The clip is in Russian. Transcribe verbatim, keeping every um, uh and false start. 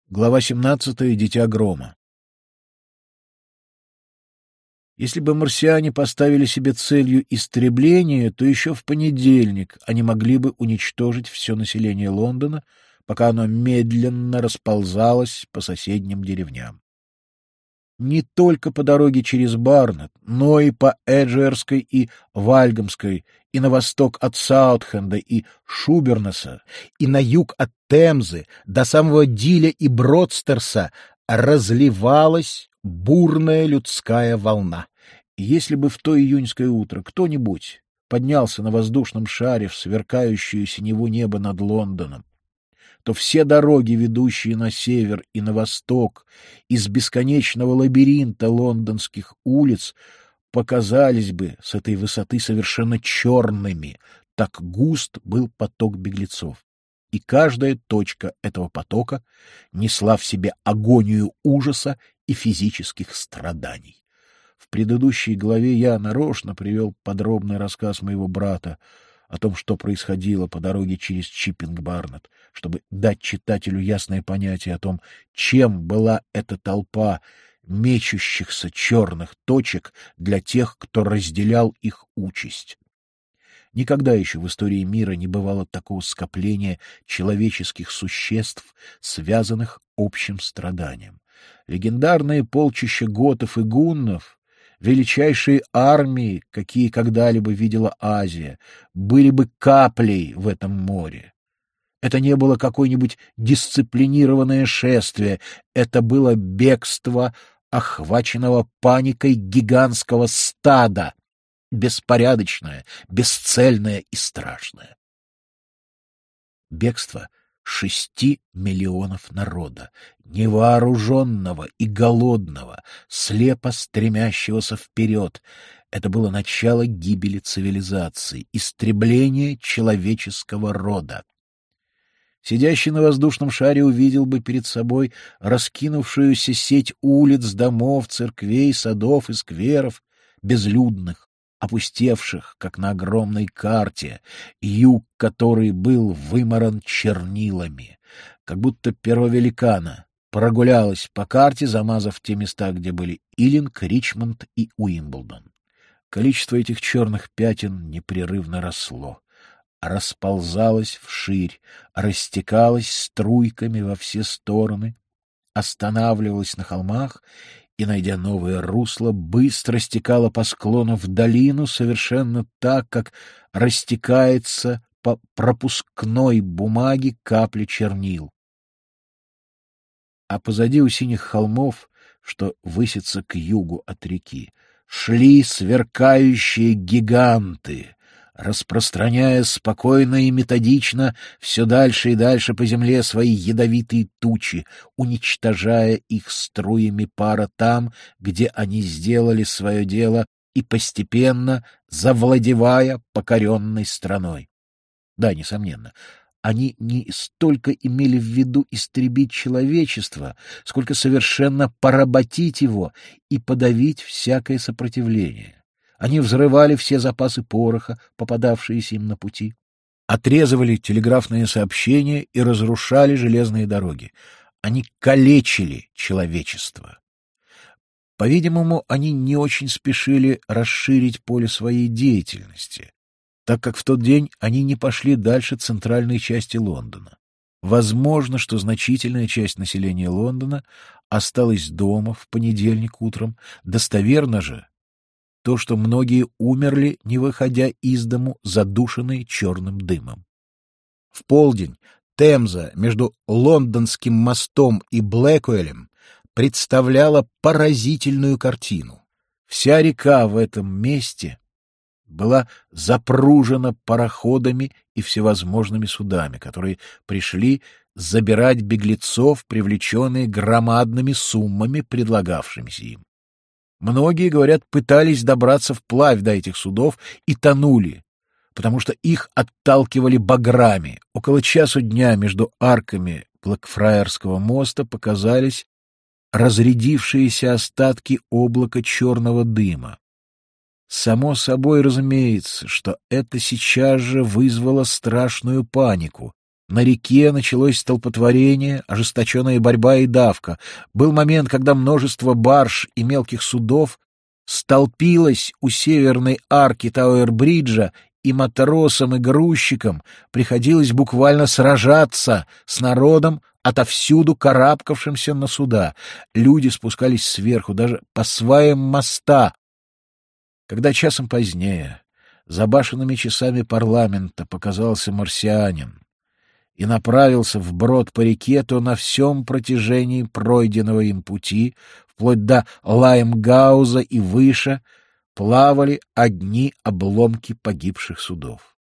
Глава семнадцатая. Дитя грома. Если бы марсиане поставили себе целью истребление, то еще в понедельник они могли бы уничтожить все население Лондона, пока оно медленно расползалось по соседним деревням. Не только по дороге через Барнет, но и по Эджуэрской и Вальгамской, и на восток от Саутхенда и Шубернеса, и на юг от Темзы до самого Диля и Бродстерса разливалась бурная людская волна. Если бы в то июньское утро кто-нибудь поднялся на воздушном шаре в сверкающую синеву небо над Лондоном, то все дороги, ведущие на север и на восток, из бесконечного лабиринта лондонских улиц, показались бы с этой высоты совершенно черными, так густ был поток беглецов. И каждая точка этого потока несла в себе агонию ужаса и физических страданий. В предыдущей главе я нарочно привел подробный рассказ моего брата о том, что происходило по дороге через Чиппинг-Барнет, чтобы дать читателю ясное понятие о том, чем была эта толпа мечущихся черных точек для тех, кто разделял их участь. Никогда еще в истории мира не бывало такого скопления человеческих существ, связанных общим страданием. Легендарные полчища готов и гуннов, величайшие армии, какие когда-либо видела Азия, были бы каплей в этом море. Это не было какое-нибудь дисциплинированное шествие, это было бегство охваченного паникой гигантского стада, беспорядочное, бесцельное и страшное. Бегство шести миллионов народа, невооруженного и голодного, слепо стремящегося вперед. Это было начало гибели цивилизации, истребление человеческого рода. Сидящий на воздушном шаре увидел бы перед собой раскинувшуюся сеть улиц, домов, церквей, садов и скверов, безлюдных, опустевших, как на огромной карте, юг который был вымаран чернилами, как будто перо великана прогулялось по карте, замазав те места, где были Иллинг, Ричмонд и Уимблдон. Количество этих черных пятен непрерывно росло, расползалось вширь, растекалось струйками во все стороны, останавливалось на холмах и, найдя новое русло, быстро стекала по склону в долину, совершенно так, как растекается по пропускной бумаге капля чернил. А позади у синих холмов, что высятся к югу от реки, шли сверкающие гиганты, распространяя спокойно и методично все дальше и дальше по земле свои ядовитые тучи, уничтожая их струями пара там, где они сделали свое дело, и постепенно завладевая покоренной страной. Да, несомненно, они не столько имели в виду истребить человечество, сколько совершенно поработить его и подавить всякое сопротивление. Они взрывали все запасы пороха, попадавшиеся им на пути, отрезывали телеграфные сообщения и разрушали железные дороги. Они калечили человечество. По-видимому, они не очень спешили расширить поле своей деятельности, так как в тот день они не пошли дальше центральной части Лондона. Возможно, что значительная часть населения Лондона осталась дома в понедельник утром. Достоверно же то, что многие умерли, не выходя из дому, задушенные черным дымом. В полдень Темза между Лондонским мостом и Блэкуэлем представляла поразительную картину. Вся река в этом месте была запружена пароходами и всевозможными судами, которые пришли забирать беглецов, привлеченные громадными суммами, предлагавшимися им. Многие, говорят, пытались добраться вплавь до этих судов и тонули, потому что их отталкивали баграми. Около часу дня между арками Блэкфраерского моста показались разрядившиеся остатки облака черного дыма. Само собой разумеется, что это сейчас же вызвало страшную панику, На реке началось столпотворение, ожесточенная борьба и давка. Был момент, когда множество барж и мелких судов столпилось у северной арки Тауэр-бриджа, и матросам и грузчикам приходилось буквально сражаться с народом, отовсюду карабкавшимся на суда. Люди спускались сверху, даже по сваям моста. Когда часом позднее за башенными часами парламента показался марсианин и направился вброд по реке, то на всем протяжении пройденного им пути, вплоть до Лаймгауза и выше, плавали одни обломки погибших судов.